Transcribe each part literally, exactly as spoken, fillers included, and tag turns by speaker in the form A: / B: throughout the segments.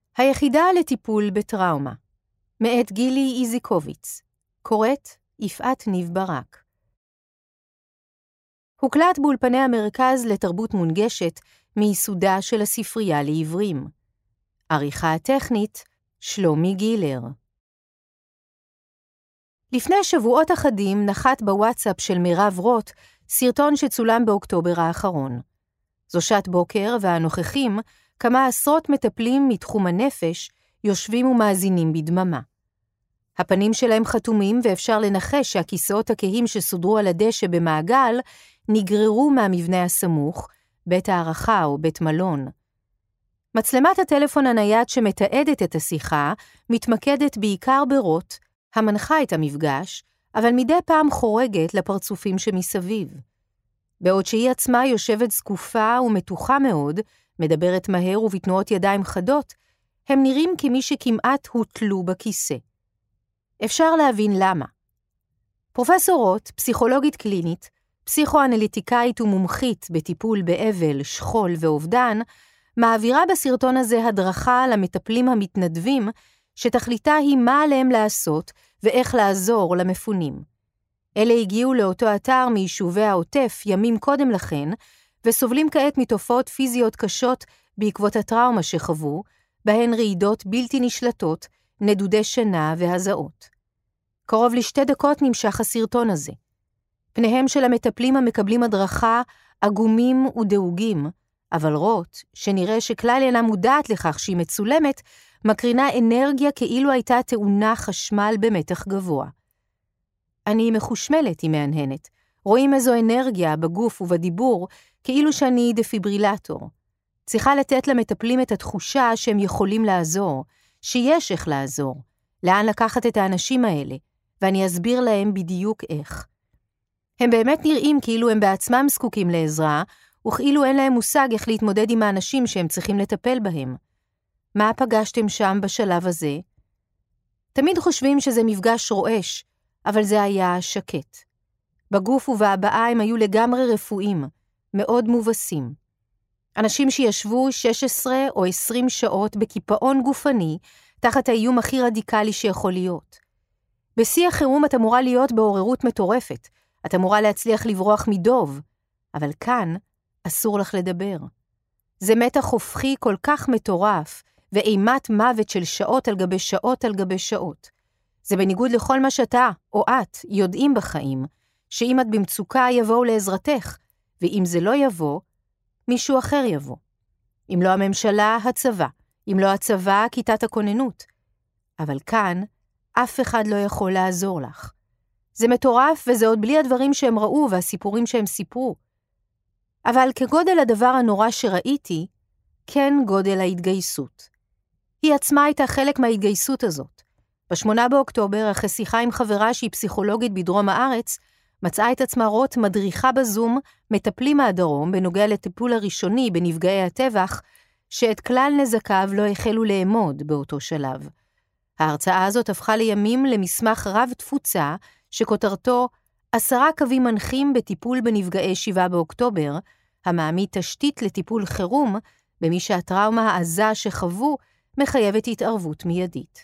A: היחידה לטיפול בטראומה, מאת גילי איזיקוביץ, קוראת יפעת ניב ברק. הוקלט באולפני המרכז לתרבות מונגשת מיסודה של הספרייה לעברים. עריכה הטכנית, שלומי גילר. לפני שבועות אחדים נחת בוואטסאפ של מירב רוט סרטון שצולם באוקטובר האחרון. זו שעת בוקר והנוכחים, כמה עשרות מטפלים מתחום הנפש, יושבים ומאזינים בדממה. הפנים שלהם חתומים ואפשר לנחש שהכיסאות הכהים שסודרו על הדשא במעגל נגררו מהמבנה הסמוך, בית הערכה או בית מלון. מצלמת הטלפון הנייד שמתעדת את השיחה מתמקדת בעיקר ברוט, המנחה את המפגש, אבל מדי פעם חורגת לפרצופים שמסביב. בעוד שהיא עצמה יושבת זקופה ומתוחה מאוד, מדברת מהר ובתנועות ידיים חדות, הם נראים כמי שכמעט הוטלו בכיסא. אפשר להבין למה. פרופסור רוט, פסיכולוגית קלינית, פסיכואנליטיקאית ומומחית בטיפול באבל, שכול ואובדן, מעבירה בסרטון הזה הדרכה למטפלים המתנדבים, שתכליתה היא מה עליהם לעשות ואיך לעזור למפונים. אלה הגיעו לאותו אתר מיישובי העוטף ימים קודם לכן, וסובלים כעת מתופעות פיזיות קשות בעקבות הטראומה שחוו, בהן רעידות בלתי נשלטות, נדודי שינה והזעות. קרוב לשתי דקות נמשך הסרטון הזה. פניהם של המטפלים המקבלים הדרכה עגומים ודאוגים, אבל רוט, שנראה שכלל אינה מודעת לכך שהיא מצולמת, מקרינה אנרגיה כאילו הייתה טעונה חשמל במתח גבוה. אני מחושמלת, היא מהנהנת. רואים איזו אנרגיה בגוף ובדיבור, כאילו שאני דפיברילטור. צריכה לתת למטפלים את התחושה שהם יכולים לעזור, שיש איך לעזור, לאן לקחת את האנשים האלה, ואני אסביר להם בדיוק איך. הם באמת נראים כאילו הם בעצמם זקוקים לעזרה, וכאילו אין להם מושג איך להתמודד עם האנשים שהם צריכים לטפל בהם. מה פגשתם שם בשלב הזה? תמיד חושבים שזה מפגש רועש, אבל זה היה שקט. בגוף ובהבעה הם היו לגמרי רפואיים, מאוד מובסים. אנשים שישבו שש עשרה או עשרים שעות בקיפאון גופני, תחת האיום הכי רדיקלי שיכול להיות. בשיא החירום את אמורה להיות בעוררות מטורפת, את אמורה להצליח לברוח מדוב, אבל כאן אסור לך לדבר. זה מתח הופכי כל כך מטורף, ואימת מוות של שעות על גבי שעות על גבי שעות. זה בניגוד לכל מה שאתה או את יודעים בחיים, שאם את במצוקה יבואו לעזרתך, ואם זה לא יבוא, מישהו אחר יבוא. אם לא הממשלה, הצבא. אם לא הצבא, כיתת הכוננות. אבל כאן, אף אחד לא יכול לעזור לך. זה מטורף וזה עוד בלי הדברים שהם ראו והסיפורים שהם סיפרו. אבל כגודל הדבר הנורא שראיתי, כן גודל ההתגייסות. היא עצמה הייתה חלק מההתגייסות הזאת. בשמונה באוקטובר, אחרי שיחה עם חברה שהיא פסיכולוגית בדרום הארץ, מצאה את עצמה רוט מדריכה בזום, מטפלים מהדרום בנוגע לטיפול הראשוני בנפגעי הטבח, שאת כלל נזקיו לא החלו לאמוד באותו שלב. ההרצאה הזאת הפכה לימים למסמך רב תפוצה, שכותרתו עשרה קווים מנחים בטיפול בנפגעי שבעה באוקטובר, המעמיד תשתית לטיפול חירום, במי שהטראומה העזה שחוו מחייבת התערבות מיידית.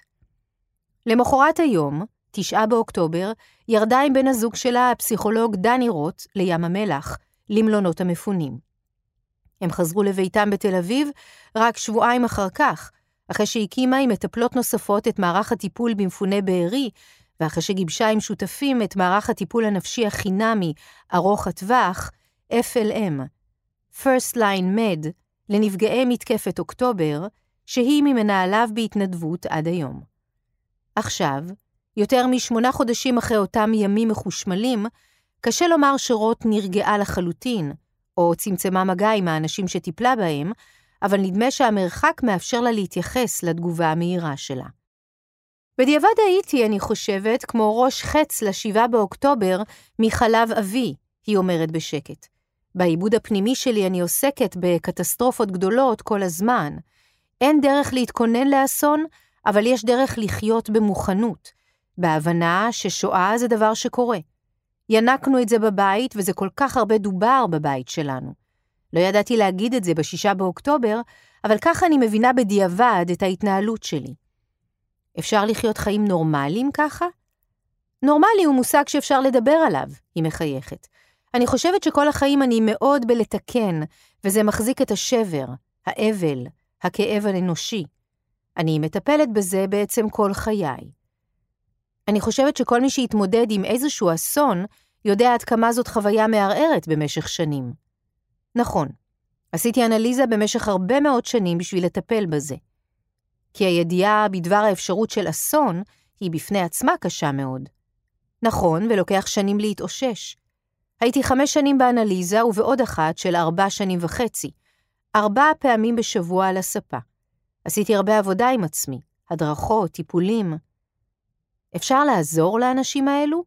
A: למחרת היום, תשעה באוקטובר, ירדה עם בן הזוג שלה הפסיכולוג דני רוט לים המלח, למלונות המפונים. הם חזרו לביתם בתל אביב רק שבועיים אחר כך, אחרי שהקימה עם מטפלות נוספות את מערך הטיפול במפוני בארי, ואחרי שגיבשה עם שותפים את מערך הטיפול הנפשי החינמי ארוך הטווח, אף אל אם, First Line Med, לנפגעי מתקפת אוקטובר, שהיא ממנהליו בהתנדבות עד היום. עכשיו, יותר משמונה חודשים אחרי אותם ימים מחושמלים, קשה לומר שרוט נרגעה לחלוטין, או צמצמה מגע עם האנשים שטיפלה בהם, אבל נדמה שהמרחק מאפשר לה להתייחס לתגובה המהירה שלה. בדיעבד הייתי, אני חושבת, כמו ראש חץ לשבעה באוקטובר מחלב אבי, היא אומרת בשקט. בעיבוד הפנימי שלי אני עוסקת בקטסטרופות גדולות כל הזמן. אין דרך להתכונן לאסון, אבל יש דרך לחיות במוכנות, בהבנה ששואה זה דבר שקורה. ינקנו את זה בבית, וזה כל כך הרבה דובר בבית שלנו. לא ידעתי להגיד את זה בשישה באוקטובר, אבל ככה אני מבינה בדיעבד את ההתנהלות שלי. אפשר לחיות חיים נורמליים ככה? נורמלי הוא מושג שאפשר לדבר עליו, היא מחייכת. אני חושבת שכל החיים אני מאוד בלתקן, וזה מחזיק את השבר, האבל, הכאב האנושי. אני מטפלת בזה בעצם כל חיי. אני חושבת שכל מי שיתמודד עם איזשהו אסון, יודע עד כמה זאת חוויה מערערת במשך שנים. נכון, עשיתי אנליזה במשך הרבה מאוד שנים בשביל לטפל בזה. כי הידיעה בדבר האפשרות של אסון היא בפני עצמה קשה מאוד. נכון, ולוקח שנים להתאושש. הייתי חמש שנים באנליזה ובעוד אחת של ארבע שנים וחצי. ארבע פעמים בשבוע על הספה. עשיתי הרבה עבודה עם עצמי, הדרכות, טיפולים. אפשר לעזור לאנשים האלו?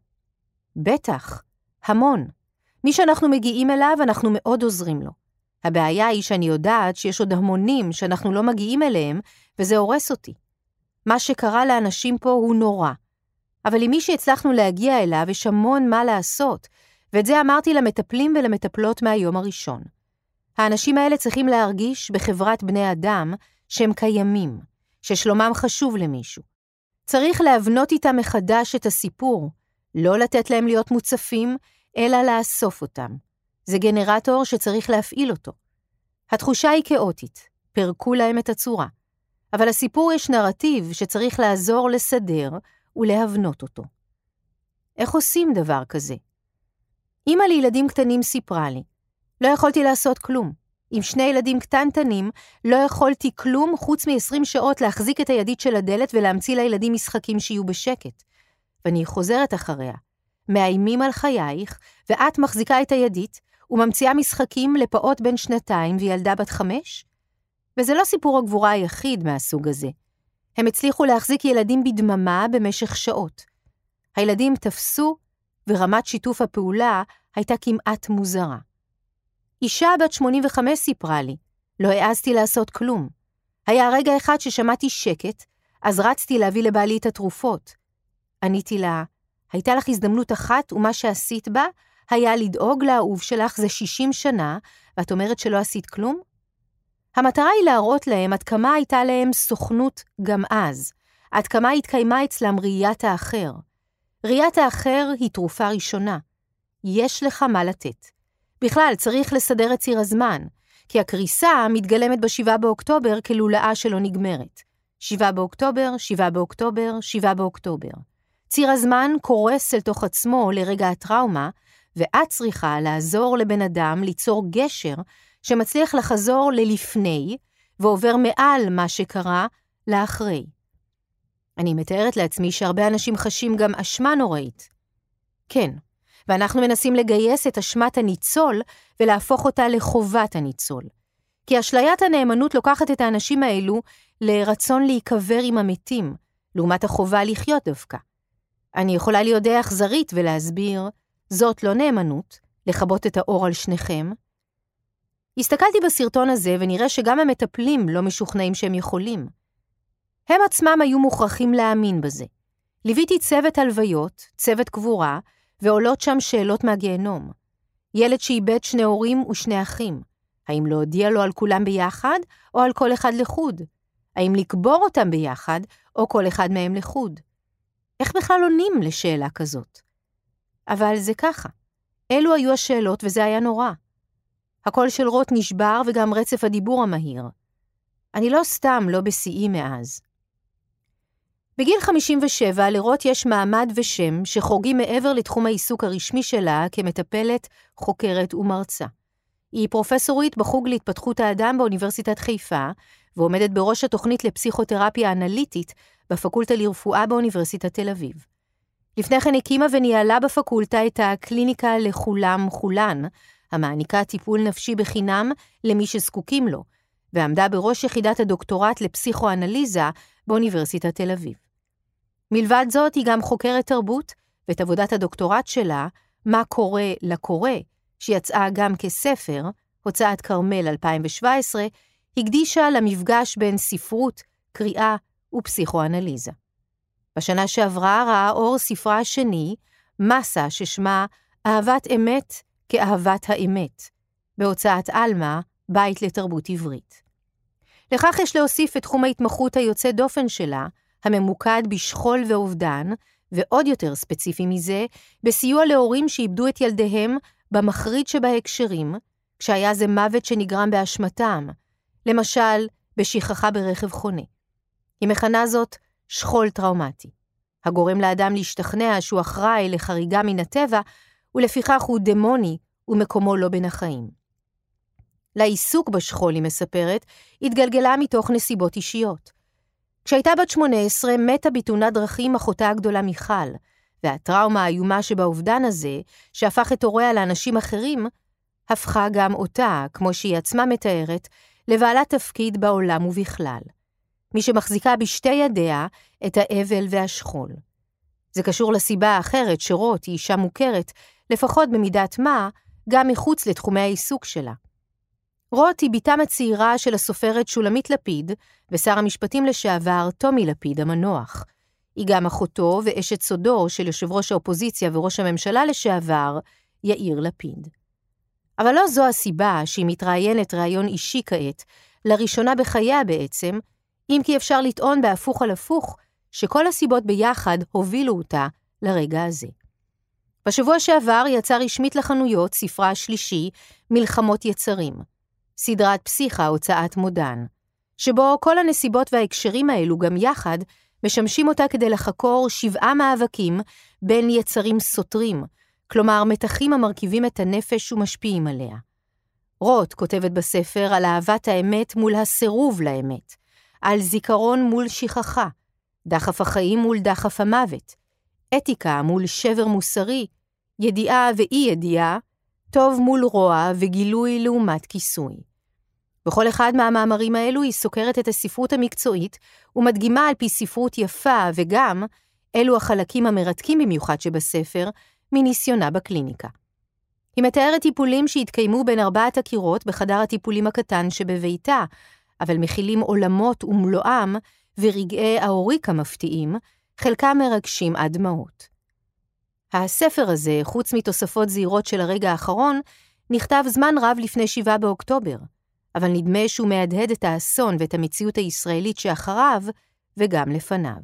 A: בטח, המון. מי שאנחנו מגיעים אליו, אנחנו מאוד עוזרים לו. הבעיה היא שאני יודעת שיש עוד המונים שאנחנו לא מגיעים אליהם, וזה הורס אותי. מה שקרה לאנשים פה הוא נורא. אבל עם מי שהצלחנו להגיע אליו, יש המון מה לעשות, ואת זה אמרתי למטפלים ולמטפלות מהיום הראשון. האנשים האלה צריכים להרגיש בחברת בני אדם שהם קיימים, ששלומם חשוב למישהו. צריך להבנות איתם מחדש את הסיפור, לא לתת להם להיות מוצפים, אלא לאסוף אותם. זה גנרטור שצריך להפעיל אותו. התחושה היא כאוטית, פרקו להם את הצורה. אבל הסיפור יש נרטיב שצריך לעזור לסדר ולהבנות אותו. איך עושים דבר כזה? אמא לילדים קטנים סיפרה לי, לא יכולתי לעשות כלום. עם שני ילדים קטנטנים, לא יכולתי כלום חוץ מ-עשרים שעות להחזיק את הידית של הדלת ולהמציא לילדים משחקים שיהיו בשקט. ואני חוזרת אחריה. מאיימים על חייך, ואת מחזיקה את הידית, וממציאה משחקים לפעות בין שנתיים וילדה בת חמש? וזה לא סיפור הגבורה היחיד מהסוג הזה. הם הצליחו להחזיק ילדים בדממה במשך שעות. הילדים תפסו, ורמת שיתוף הפעולה הייתה כמעט מוזרה. אישה בת שמונים וחמש סיפרה לי, לא העזתי לעשות כלום. היה רגע אחד ששמעתי שקט, אז רצתי להביא לבעלי את התרופות. עניתי לה, הייתה לך הזדמנות אחת, ומה שעשית בה היה לדאוג לאהוב שלך זה שישים שנה, ואת אומרת שלא עשית כלום? המטרה היא להראות להם עד כמה הייתה להם סוכנות גם אז, עד כמה התקיימה אצלם ראיית האחר. ראיית האחר היא תרופה ראשונה. יש לך מה לתת. בכלל, צריך לסדר את ציר הזמן, כי הקריסה מתגלמת בשבעה באוקטובר כלולאה שלא נגמרת. שבעה באוקטובר, שבעה באוקטובר, שבעה באוקטובר. ציר הזמן קורס אל תוך עצמו לרגע הטראומה, ואת צריכה לעזור לבן אדם ליצור גשר שמצליח לחזור ללפני, ועובר מעל מה שקרה לאחרי. אני מתארת לעצמי שהרבה אנשים חשים גם אשמה נוראית. כן, ואנחנו מנסים לגייס את אשמת הניצול ולהפוך אותה לחובת הניצול. כי אשליית הנאמנות לוקחת את האנשים האלו לרצון להיקבר עם המתים, לעומת החובה לחיות דווקא. אני יכולה להיות די אכזרית ולהסביר, זאת לא נאמנות, לכבות את האור על שניכם. הסתכלתי בסרטון הזה ונראה שגם המטפלים לא משוכנעים שהם יכולים. הם עצמם היו מוכרחים להאמין בזה. ליוויתי צוות הלוויות, צוות קבורה, ועולות שם שאלות מהגיהנום. ילד שאיבד שני הורים ושני אחים. האם להודיע לו על כולם ביחד, או על כל אחד לחוד? האם לקבור אותם ביחד, או כל אחד מהם לחוד? איך בכלל עונים לשאלה כזאת? אבל זה ככה. אלו היו השאלות וזה היה נורא. הקול של רוט נשבר וגם רצף הדיבור המהיר. אני לא סתם לא בשיאי מאז. בגיל חמישים ושבע לרוט יש מעמד ושם שחורגים מעבר לתחום העיסוק הרשמי שלה כמטפלת, חוקרת ומרצה. היא פרופסורית בחוג להתפתחות האדם באוניברסיטת חיפה, ועומדת בראש התוכנית לפסיכותרפיה אנליטית בפקולטה לרפואה באוניברסיטת תל אביב. לפני כן הקימה וניהלה בפקולטה את הקליניקה לכולם חולן, המעניקה טיפול נפשי בחינם למי שזקוקים לו, ועמדה בראש יחידת הדוקטורט לפסיכואנליזה באוניברסיטת תל אביב. מלבד זאת היא גם חוקרת תרבות, ואת עבודת הדוקטורט שלה, מה קורה לקורא, שיצאה גם כספר, הוצאת קרמל אלפיים שבע עשרה, הקדישה למפגש בין ספרות, קריאה ופסיכואנליזה. בשנה שעברה ראה אור ספרה השני, מסה ששמה אהבת אמת כאהבת האמת, בהוצאת אלמה, בית לתרבות עברית. לכך יש להוסיף את תחום ההתמחות היוצא דופן שלה, הממוקד בשכול ואובדן, ועוד יותר ספציפי מזה, בסיוע להורים שאיבדו את ילדיהם במחריד שבהקשרים, כשהיה זה מוות שנגרם באשמתם, למשל בשכחה ברכב חונה. היא מכנה זאת שכול טראומטי, הגורם לאדם להשתכנע שהוא אחראי לחריגה מן הטבע, ולפיכך הוא דמוני ומקומו לא בין החיים. לעיסוק בשכול, היא מספרת, התגלגלה מתוך נסיבות אישיות. כשהייתה בת שמונה עשרה מתה בתאונת דרכים אחותה הגדולה מיכל, והטראומה האיומה שבאובדן הזה, שהפך את הוריה לאנשים אחרים, הפכה גם אותה, כמו שהיא עצמה מתארת, לבעלת תפקיד בעולם ובכלל. מי שמחזיקה בשתי ידיה את האבל והשכול. זה קשור לסיבה האחרת שרות היא אישה מוכרת, לפחות במידת מה, גם מחוץ לתחומי העיסוק שלה. רות היא ביתם הצעירה של הסופרת שולמית לפיד, ושר המשפטים לשעבר טומי לפיד המנוח. היא גם אחותו ואשת סודו של יושב ראש האופוזיציה וראש הממשלה לשעבר, יאיר לפיד. אבל לא זו הסיבה שהיא מתראיינת ראיון אישי כעת, לראשונה בחייה בעצם, אם כי אפשר לטעון בהפוך על הפוך, שכל הסיבות ביחד הובילו אותה לרגע הזה. בשבוע שעבר יצא רשמית לחנויות ספרה השלישי, מלחמות יצרים, סדרת פסיכה הוצאת מודן, שבו כל הנסיבות וההקשרים האלו גם יחד משמשים אותה כדי לחקור שבעה מאבקים בין יצרים סותרים, כלומר מתחים המרכיבים את הנפש ומשפיעים עליה. רות כותבת בספר על אהבת האמת מול הסירוב לאמת, על זיכרון מול שכחה, דחף החיים מול דחף המוות, אתיקה מול שבר מוסרי, ידיעה ואי ידיעה, טוב מול רוע וגילוי לעומת כיסוי. בכל אחד מהמאמרים האלו היא סוקרת את הספרות המקצועית ומדגימה על פי ספרות יפה וגם אלו החלקים המרתקים במיוחד שבספר מניסיונה בקליניקה. היא מתארת טיפולים שהתקיימו בין ארבעת הקירות בחדר הטיפולים הקטן שבביתה, אבל מכילים עולמות ומלואם ורגעי האוריק המפתיעים, חלקם מרגשים עד דמעות. הספר הזה, חוץ מתוספות זהירות של הרגע האחרון, נכתב זמן רב לפני שבעה באוקטובר, אבל נדמה שהוא מהדהד את האסון ואת המציאות הישראלית שאחריו וגם לפניו.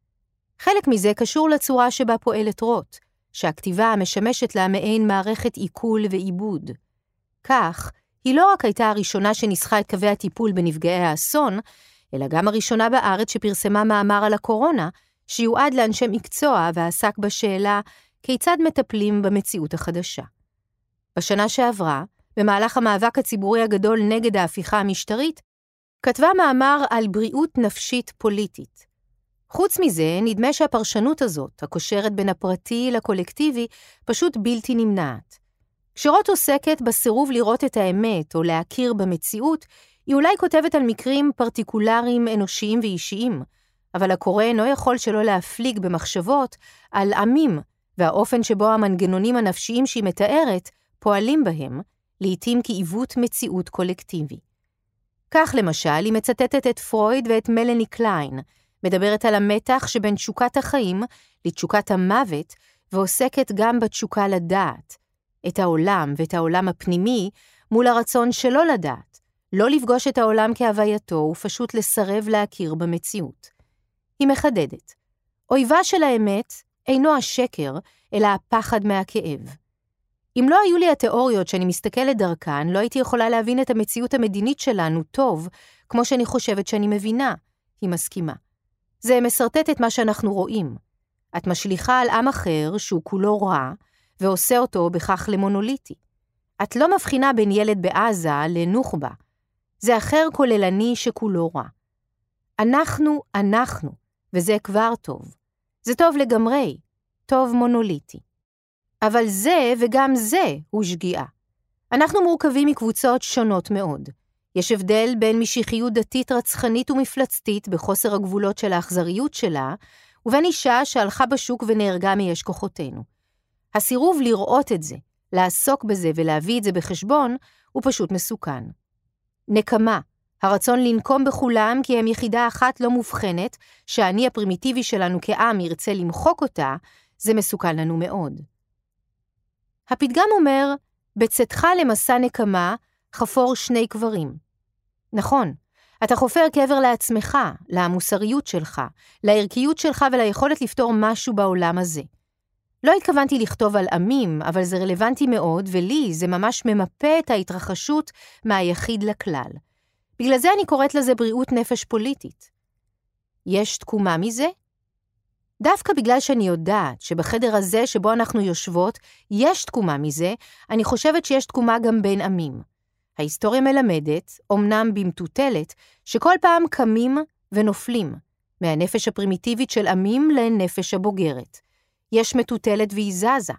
A: חלק מזה קשור לצורה שבה פועלת רות, שהכתיבה משמשת לה מעין מערכת עיכול ועיבוד. כך, היא לא רק הייתה הראשונה שניסחה את קווי הטיפול בנפגעי האסון, אלא גם הראשונה בארץ שפרסמה מאמר על הקורונה, שיועד לאנשי מקצוע ועסק בשאלה כיצד מטפלים במציאות החדשה. בשנה שעברה, במהלך המאבק הציבורי הגדול נגד ההפיכה המשטרית, כתבה מאמר על בריאות נפשית פוליטית. חוץ מזה, נדמה שהפרשנות הזאת, הקושרת בין הפרטי לקולקטיבי, פשוט בלתי נמנעת. כשרות עוסקת בסירוב לראות את האמת או להכיר במציאות, היא אולי כותבת על מקרים פרטיקולריים אנושיים ואישיים, אבל הקורא אינו יכול שלא להפליג במחשבות על עמים והאופן שבו המנגנונים הנפשיים שהיא מתארת פועלים בהם, לעתים כעיוות מציאות קולקטיבי. כך למשל, היא מצטטת את פרויד ואת מלני קליין, מדברת על המתח שבין תשוקת החיים לתשוקת המוות, ועוסקת גם בתשוקה לדעת, את העולם ואת העולם הפנימי מול הרצון שלא לדעת, לא לפגוש את העולם כהווייתו ופשוט לסרב להכיר במציאות. היא מחדדת, אויבה של האמת אינו השקר, אלא הפחד מהכאב. אם לא היו לי התיאוריות שאני מסתכלת דרכן, לא הייתי יכולה להבין את המציאות המדינית שלנו טוב, כמו שאני חושבת שאני מבינה, היא מסכימה. זה מסרטט את מה שאנחנו רואים. את משליחה על עם אחר שהוא כולו רע, ועושה אותו בכך למונוליטי. את לא מבחינה בין ילד בעזה לנוח'בה. זה אחר כוללני שכולו רע. אנחנו, אנחנו, וזה כבר טוב. זה טוב לגמרי, טוב מונוליטי. אבל זה וגם זה הוא שגיאה. אנחנו מורכבים מקבוצות שונות מאוד. יש הבדל בין משיחיות דתית רצחנית ומפלצתית בחוסר הגבולות של האכזריות שלה, ובין אישה שהלכה בשוק ונהרגה מיש כוחותינו. הסירוב לראות את זה, לעסוק בזה ולהביא את זה בחשבון, הוא פשוט מסוכן. נקמה, הרצון לנקום בכולם כי הם יחידה אחת לא מובחנת, שהאני הפרימיטיבי שלנו כעם ירצה למחוק אותה, זה מסוכן לנו מאוד. הפתגם אומר, בצאתך למסע נקמה, חפור שני קברים. נכון, אתה חופר קבר לעצמך, למוסריות שלך, לערכיות שלך וליכולת לפתור משהו בעולם הזה. לא התכוונתי לכתוב על עמים, אבל זה רלוונטי מאוד, ולי זה ממש ממפה את ההתרחשות מהיחיד לכלל. בגלל זה אני קוראת לזה בריאות נפש פוליטית. יש תקומה מזה? דווקא בגלל שאני יודעת שבחדר הזה שבו אנחנו יושבות, יש תקומה מזה, אני חושבת שיש תקומה גם בין עמים. ההיסטוריה מלמדת, אומנם במטוטלת, שכל פעם קמים ונופלים, מהנפש הפרימיטיבית של עמים לנפש הבוגרת. יש מטוטלת והיא זזה.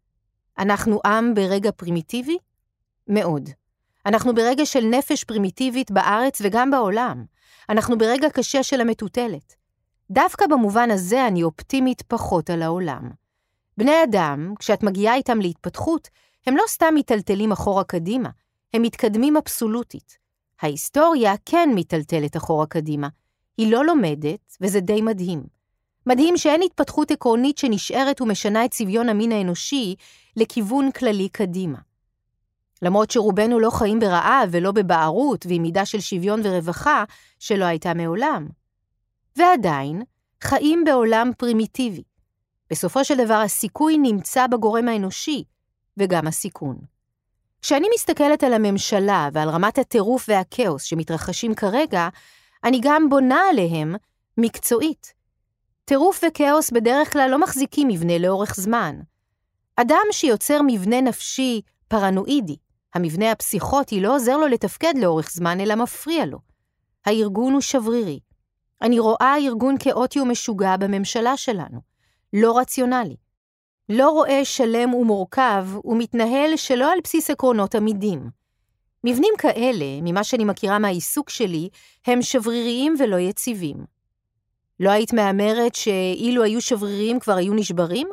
A: אנחנו עם ברגע פרימיטיבי? מאוד. אנחנו ברגע של נפש פרימיטיבית בארץ וגם בעולם. אנחנו ברגע קשה של המטוטלת. דווקא במובן הזה אני אופטימית פחות על העולם. בני אדם, כשאת מגיעה איתם להתפתחות, הם לא סתם מטלטלים אחורה קדימה, הם מתקדמים אבסולוטית. ההיסטוריה כן מטלטלת אחורה קדימה. היא לא לומדת, וזה די מדהים. מדהים שאין התפתחות עקרונית שנשארת ומשנה את צביון המין האנושי לכיוון כללי קדימה. למרות שרובנו לא חיים ברעב ולא בבערות ועם מידה של שוויון ורווחה שלא הייתה מעולם. ועדיין, חיים בעולם פרימיטיבי. בסופו של דבר הסיכוי נמצא בגורם האנושי, וגם הסיכון. כשאני מסתכלת על הממשלה ועל רמת הטירוף והכאוס שמתרחשים כרגע, אני גם בונה עליהם מקצועית. טירוף וכאוס בדרך כלל לא מחזיקים מבנה לאורך זמן. אדם שיוצר מבנה נפשי פרנואידי, המבנה הפסיכוטי לא עוזר לו לתפקד לאורך זמן אלא מפריע לו. הארגון הוא שברירי. אני רואה ארגון כאוטי ומשוגע בממשלה שלנו, לא רציונלי. לא רואה שלם ומורכב ומתנהל שלא על בסיס עקרונות עמידים. מבנים כאלה, ממה שאני מכירה מהעיסוק שלי, הם שבריריים ולא יציבים. לא היית מאמרת שאילו היו שבריריים כבר היו נשברים?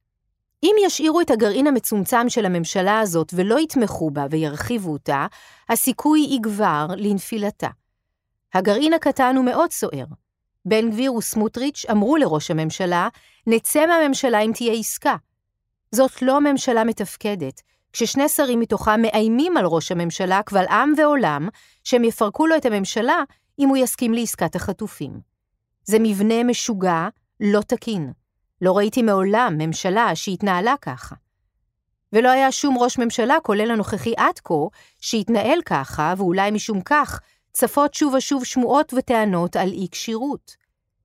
A: אם ישאירו את הגרעין המצומצם של הממשלה הזאת ולא יתמכו בה וירחיבו אותה, הסיכוי יגבר לנפילתה. הגרעין הקטן הוא מאוד סוער. בן גביר וסמוטריץ' אמרו לראש הממשלה, נצא מהממשלה אם תהיה עסקה. זאת לא ממשלה מתפקדת, כששני שרים מתוכם מאיימים על ראש הממשלה קבל עם ועולם, שהם יפרקו לו את הממשלה אם הוא יסכים לעסקת החטופים. זה מבנה משוגע, לא תקין. לא ראיתי מעולם ממשלה שהתנהלה ככה. ולא היה שום ראש ממשלה, כולל הנוכחי עד כה, שהתנהל ככה, ואולי משום כך, צפות שוב ושוב שמועות וטענות על אי קשירות.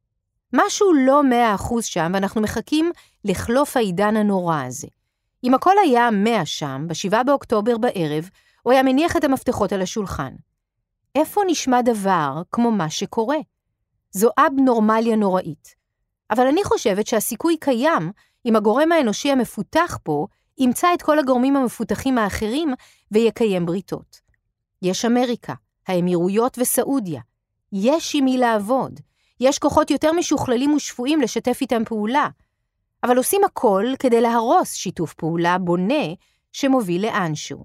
A: משהו לא מאה אחוז שם, ואנחנו מחכים לחלוף העידן הנורא הזה. אם הכל היה מאה שם, בשבעה באוקטובר בערב, הוא היה מניח את המפתחות על השולחן. איפה נשמע דבר כמו מה שקורה? זו אבנורמליה נוראית. אבל אני חושבת שהסיכוי קיים אם הגורם האנושי המפותח פה ימצא את כל הגורמים המפותחים האחרים ויקיים בריתות. יש אמריקה, האמירויות וסעודיה. יש עם מי לעבוד. יש כוחות יותר משוכללים ושפויים לשתף איתם פעולה. אבל עושים הכל כדי להרוס שיתוף פעולה בונה שמוביל לאנשהו.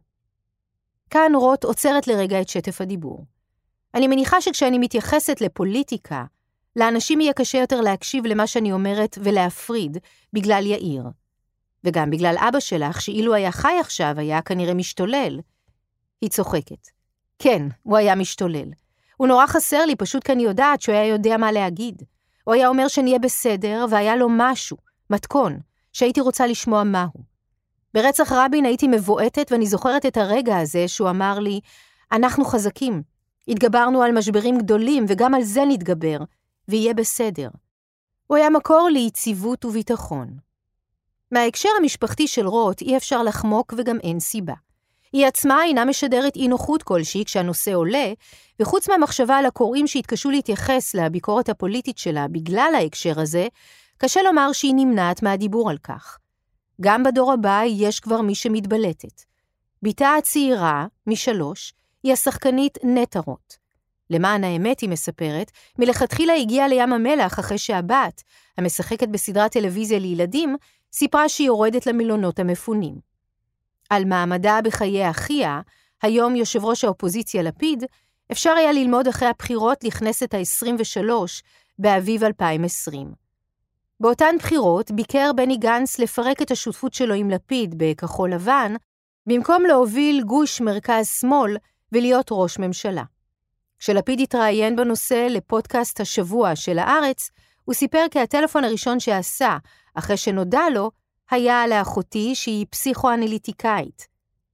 A: כאן רוט עוצרת לרגע את שטף הדיבור. אני מניחה שכשאני מתייחסת לפוליטיקה, לאנשים יהיה קשה יותר להקשיב למה שאני אומרת ולהפריד בגלל יאיר. וגם בגלל אבא שלך, שאילו היה חי עכשיו, היה כנראה משתולל. היא צוחקת. כן, הוא היה משתולל. הוא נורא חסר לי, פשוט כי אני יודעת שהוא היה יודע מה להגיד. הוא היה אומר שנהיה בסדר, והיה לו משהו, מתכון, שהייתי רוצה לשמוע מהו. ברצח רבין הייתי מבועטת, ואני זוכרת את הרגע הזה שהוא אמר לי, אנחנו חזקים, התגברנו על משברים גדולים, וגם על זה נתגבר, ויהיה בסדר. הוא היה מקור ליציבות וביטחון. מההקשר המשפחתי של רוט אי אפשר לחמוק וגם אין סיבה. היא עצמה אינה משדרת אי נוחות כלשהי כשהנושא עולה, וחוץ מהמחשבה על הקוראים שהתקשו להתייחס לביקורת הפוליטית שלה בגלל ההקשר הזה, קשה לומר שהיא נמנעת מהדיבור על כך. גם בדור הבא יש כבר מי שמתבלטת. ביתה הצעירה, משלוש, היא השחקנית נטע רוט. למען האמת, היא מספרת, מלכתחילה הגיעה לים המלח אחרי שהבת, המשחקת בסדרת טלוויזיה לילדים, סיפרה שהיא יורדת למילונות המפונים. על מעמדה בחיי אחיה, היום יושב ראש האופוזיציה לפיד, אפשר היה ללמוד אחרי הבחירות לכנסת ה-עשרים ושלוש באביב אלפיים ועשרים. באותן בחירות ביקר בני גנץ לפרק את השותפות שלו עם לפיד בכחול לבן, במקום להוביל גוש מרכז שמאל ולהיות ראש ממשלה. כשלפיד התראיין בנושא לפודקאסט השבוע של הארץ, הוא סיפר כי הטלפון הראשון שעשה, אחרי שנודע לו, היה לאחותי שהיא פסיכואנליטיקאית.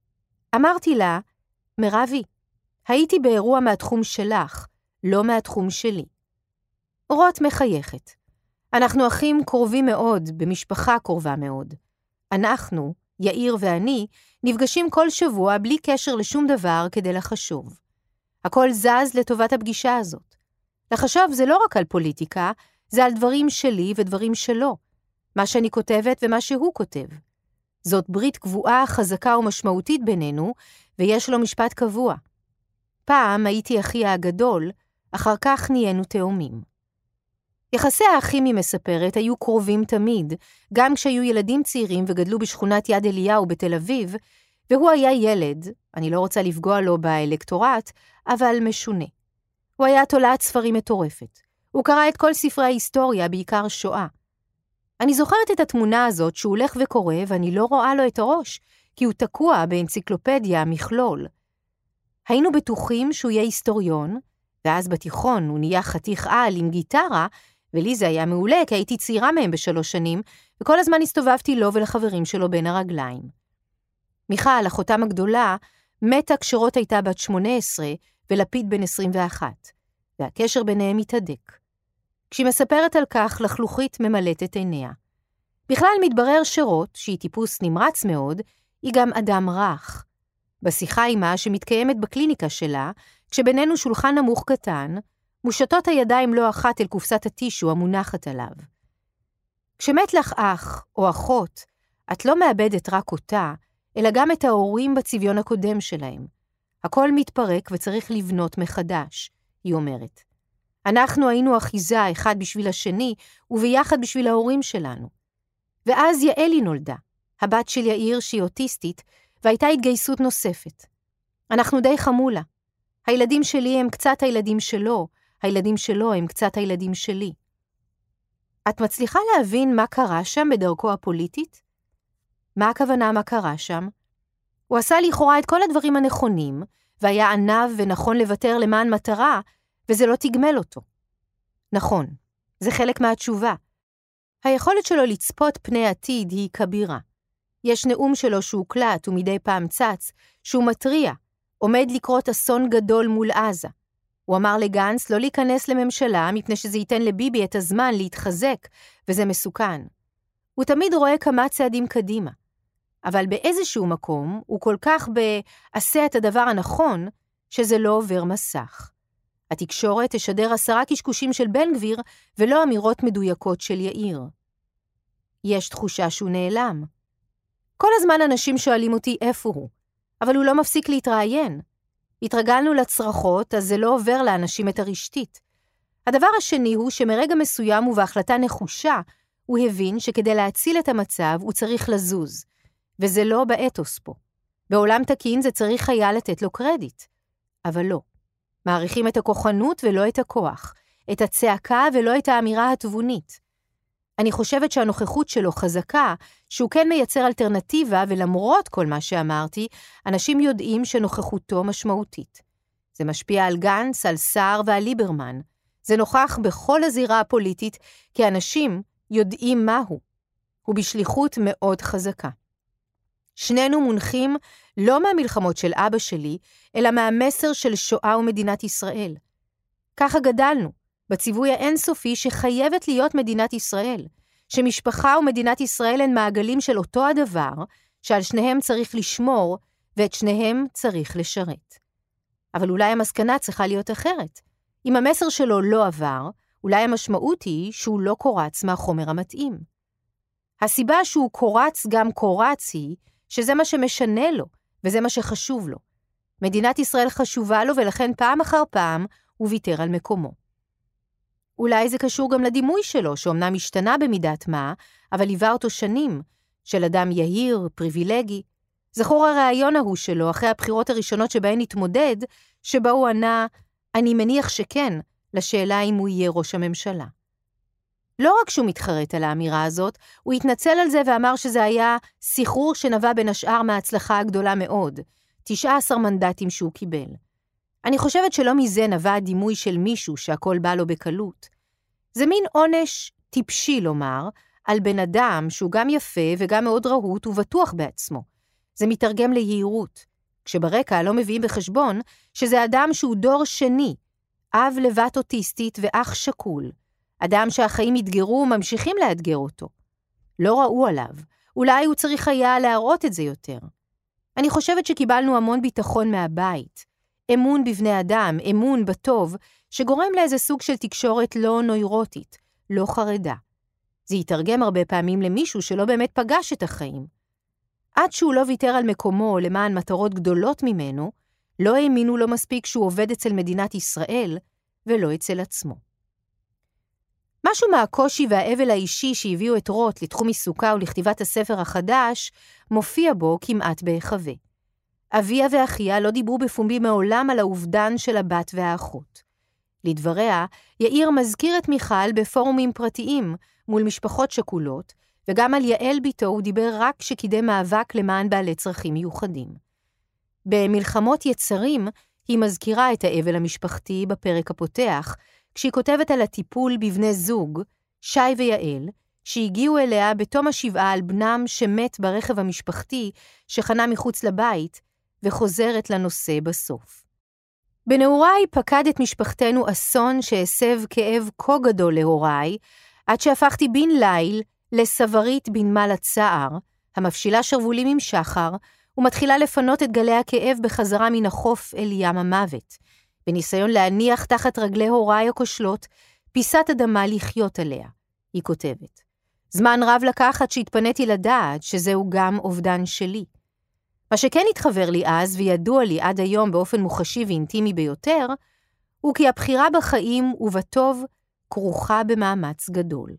A: אמרתי לה, מירבי, הייתי באירוע מהתחום שלך, לא מהתחום שלי. רוט מחייכת. אנחנו אחים קרובים מאוד, במשפחה קרובה מאוד. אנחנו, יאיר ואני, נפגשים כל שבוע בלי קשר לשום דבר כדי לחשוב. הכל זז לטובת הפגישה הזאת. לחשוב זה לא רק על פוליטיקה, זה על דברים שלי ודברים שלו, מה שאני כותבת ומה שהוא כותב. זאת ברית קבועה, חזקה ומשמעותית בינינו, ויש לו משפט קבוע. פעם הייתי אחי הגדול, אחר כך נהיינו תאומים. יחסי האחים, היא מספרת, היו קרובים תמיד, גם כשהיו ילדים צעירים וגדלו בשכונת יד אליהו בתל אביב, והוא היה ילד, אני לא רוצה לפגוע לו באלקטורט, אבל משונה. הוא היה תולעת ספרים מטורפת. הוא קרא את כל ספרי ההיסטוריה, בעיקר שואה. אני זוכרת את התמונה הזאת שהוא הולך וקורא, ואני לא רואה לו את הראש, כי הוא תקוע באנציקלופדיה מכלול. היינו בטוחים שהוא יהיה היסטוריון, ואז בתיכון הוא נהיה חתיך על עם גיטרה, ולי זה היה מעולה, כי הייתי צעירה מהם בשלוש שנים, וכל הזמן הסתובבתי לו ולחברים שלו בין הרגליים. מיכל, אחותם הגדולה, מתה כשרות הייתה בת שמונה עשרה, ולפיד בן עשרים ואחת, והקשר ביניהם התהדק. כשהיא מספרת על כך, לחלוכית ממלאת את עיניה. בכלל מתברר שרות, שהיא טיפוס נמרץ מאוד, היא גם אדם רך. בשיחה עימה שמתקיימת בקליניקה שלה, כשבינינו שולחן נמוך קטן, מושטות הידיים לא אחת אל קופסת הטישו המונחת עליו. כשמת לך אח או אחות, את לא מאבדת רק אותה, אלא גם את ההורים בצביון הקודם שלהם. הכל מתפרק וצריך לבנות מחדש, היא אומרת. אנחנו היינו אחיזה אחד בשביל השני, וביחד בשביל ההורים שלנו. ואז יעלי נולדה, הבת של יאיר שהיא אוטיסטית, והייתה התגייסות נוספת. אנחנו די חמולה. הילדים שלי הם קצת הילדים שלו, הילדים שלו הם קצת הילדים שלי. את מצליחה להבין מה קרה שם בדרכו הפוליטית? מה הכוונה מה קרה שם? הוא עשה לכאורה את כל הדברים הנכונים, והיה ענב ונכון לוותר למען מטרה, וזה לא תגמל אותו. נכון, זה חלק מהתשובה. היכולת שלו לצפות פני עתיד היא כבירה. יש נאום שלו שהוא קלט ומדי פעם צץ, שהוא מטריע, עומד לקרות אסון גדול מול עזה. הוא אמר לגנץ לא להיכנס לממשלה, מפני שזה ייתן לביבי את הזמן להתחזק, וזה מסוכן. הוא תמיד רואה כמה צעדים קדימה. אבל באיזשהו מקום הוא כל כך בעשה את הדבר הנכון, שזה לא עובר מסך. התקשורת תשדר עשרה קשקושים של בן גביר, ולא אמירות מדויקות של יאיר. יש תחושה שהוא נעלם. כל הזמן אנשים שואלים אותי איפה הוא, אבל הוא לא מפסיק להתראיין. התרגלנו לצרחות, אז זה לא עובר לאנשים את הרשתית. הדבר השני הוא שמרגע מסוים ובהחלטה נחושה, הוא הבין שכדי להציל את המצב הוא צריך לזוז, וזה לא באתוס פה. בעולם תקין זה צריך היה לתת לו קרדיט, אבל לא. מעריכים את הכוחנות ולא את הכוח, את הצעקה ולא את האמירה התבונית. אני חושבת שהנוכחות שלו חזקה, שהוא כן מייצר אלטרנטיבה, ולמרות כל מה שאמרתי, אנשים יודעים שנוכחותו משמעותית. זה משפיע על גנץ, על סער ועל ליברמן. זה נוכח בכל הזירה הפוליטית, כי אנשים יודעים מהו. הוא בשליחות מאוד חזקה. שנינו מונחים לא מהמלחמות של אבא שלי, אלא מהמסר של שואה ומדינת ישראל. ככה גדלנו, בציווי האינסופי שחייבת להיות מדינת ישראל, שמשפחה ומדינת ישראל הן מעגלים של אותו הדבר, שעל שניהם צריך לשמור, ואת שניהם צריך לשרת. אבל אולי המסקנה צריכה להיות אחרת. אם המסר שלו לא עבר, אולי המשמעות היא שהוא לא קורץ מהחומר המתאים. הסיבה שהוא קורץ גם קורץ היא, שזה מה שמשנה לו, וזה מה שחשוב לו. מדינת ישראל חשובה לו, ולכן פעם אחר פעם הוא ויתר על מקומו. אולי זה קשור גם לדימוי שלו, שאומנם השתנה במידת מה, אבל ליווה אותו שנים, של אדם יהיר, פריבילגי. זכור הרעיון ההוא שלו, אחרי הבחירות הראשונות שבהן התמודד, שבה הוא ענה, אני מניח שכן, לשאלה אם הוא יהיה ראש הממשלה. לא רק שהוא מתחרט על האמירה הזאת, הוא התנצל על זה ואמר שזה היה סחרור שנבע בין השאר מההצלחה הגדולה מאוד, תשעה עשר מנדטים שהוא קיבל. אני חושבת שלא מזה נבע הדימוי של מישהו שהכל בא לו בקלות. זה מין עונש טיפשי לומר, על בן אדם שהוא גם יפה וגם מאוד רהוט ובטוח בעצמו. זה מתרגם ליהירות, כשברקע לא מביאים בחשבון שזה אדם שהוא דור שני, אב לבת אוטיסטית ואח שקול, אדם שהחיים התגרו וממשיכים לאתגר אותו. לא ראו עליו, אולי הוא צריך היה להראות את זה יותר. אני חושבת שקיבלנו המון ביטחון מהבית, אמון בבני אדם, אמון בטוב, שגורם לאיזה סוג של תקשורת לא נוירוטית, לא חרדה. זה יתרגם הרבה פעמים למישהו שלא באמת פגש את החיים. עד שהוא לא ויתר על מקומו למען מטרות גדולות ממנו, לא האמינו לו מספיק שהוא עובד אצל מדינת ישראל, ולא אצל עצמו. משהו מהקושי והאבל האישי שהביאו את רוט לתחום עיסוקה ולכתיבת הספר החדש, מופיע בו כמעט בהיחווה. אביה ואחיה לא דיברו בפומבי מעולם על האובדן של הבת והאחות. לדבריה, יאיר מזכיר את מיכל בפורומים פרטיים מול משפחות שכולות, וגם על יעל ביתו הוא דיבר רק כשקידם מאבק למען בעלי צרכים מיוחדים. במלחמות יצרים היא מזכירה את האבל המשפחתי בפרק הפותח, כשהיא כותבת על הטיפול בבני זוג, שי ויעל, שהגיעו אליה בתום השבעה על בנם שמת ברכב המשפחתי שחנה מחוץ לבית, וחוזרת לנושא בסוף. בנעוריי פקד את משפחתנו אסון שהסב כאב כה גדול להוריי, עד שהפכתי בן ליל לסברית בנמל הצער, המפשילה שרבולים עם שחר, ומתחילה לפנות את גלי הכאב בחזרה מן החוף אל ים המוות, בניסיון להניח תחת רגלי הוריי הכושלות פיסת אדמה לחיות עליה. היא כותבת, זמן רב לקח עד שהתפניתי לדעת שזהו גם אובדן שלי. מה שכן התחבר לי אז וידוע לי עד היום באופן מוחשי ואינטימי ביותר, הוא כי הבחירה בחיים ובטוב כרוכה במאמץ גדול.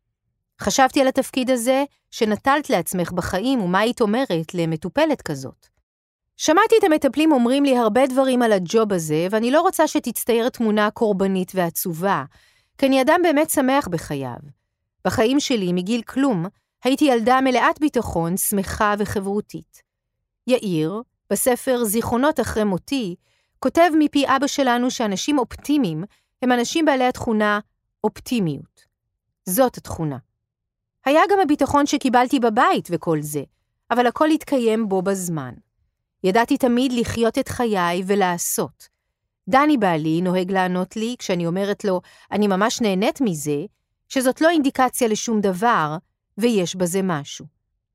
A: חשבתי על התפקיד הזה שנטלת לעצמך בחיים ומה היית אומרת למטופלת כזאת. שמעתי את המטפלים אומרים לי הרבה דברים על הג'וב הזה, ואני לא רוצה שתצטייר תמונה קורבנית ועצובה, כי אני אדם באמת שמח בחייו. בחיים שלי, מגיל כלום, הייתי ילדה מלאת ביטחון, שמחה וחברותית. יאיר, בספר זיכרונות אחרי מותי, כותב מפי אבא שלנו שאנשים אופטימיים הם אנשים בעלי התכונה אופטימיות. זאת התכונה. היה גם הביטחון שקיבלתי בבית וכל זה, אבל הכל התקיים בו בזמן. ידעתי תמיד לחיות את חיי ולעשות. דני בעלי נוהג לענות לי, כשאני אומרת לו, אני ממש נהנית מזה, שזאת לא אינדיקציה לשום דבר, ויש בזה משהו.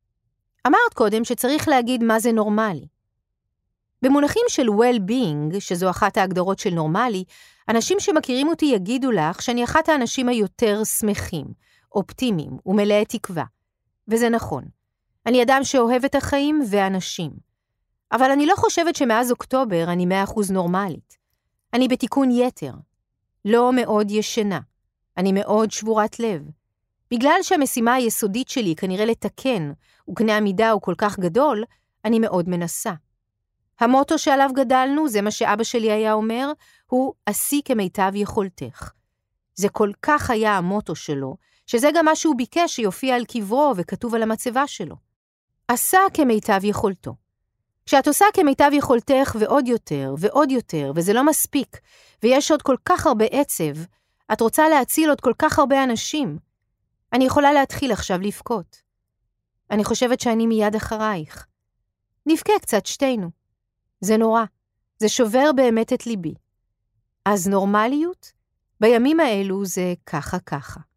A: אמרת קודם שצריך להגיד מה זה נורמלי. במונחים של well-being, שזו אחת ההגדרות של נורמלי, אנשים שמכירים אותי יגידו לך שאני אחת האנשים היותר שמחים, אופטימיים ומלאי תקווה. וזה נכון. אני אדם שאוהב את החיים ואנשים. אבל אני לא חושבת שמאז אוקטובר אני מאה אחוז נורמלית. אני בתיקון יתר. לא מאוד ישנה. אני מאוד שבורת לב. בגלל שהמשימה היסודית שלי כנראה לתקן, וקנה המידה הוא כל כך גדול, אני מאוד מנסה. המוטו שעליו גדלנו, זה מה שאבא שלי היה אומר, הוא עשי כמיטב יכולתך. זה כל כך היה המוטו שלו, שזה גם מה שהוא ביקש שיופיע על קברו וכתוב על המצבה שלו. עשה כמיטב יכולתו. כשאת עושה כמיטב יכולתך ועוד יותר ועוד יותר, וזה לא מספיק, ויש עוד כל כך הרבה עצב, את רוצה להציל עוד כל כך הרבה אנשים. אני יכולה להתחיל עכשיו לבכות. אני חושבת שאני מיד אחרייך. נבכה קצת שתינו. זה נורא. זה שובר באמת את ליבי. אז נורמליות? בימים האלו זה ככה ככה.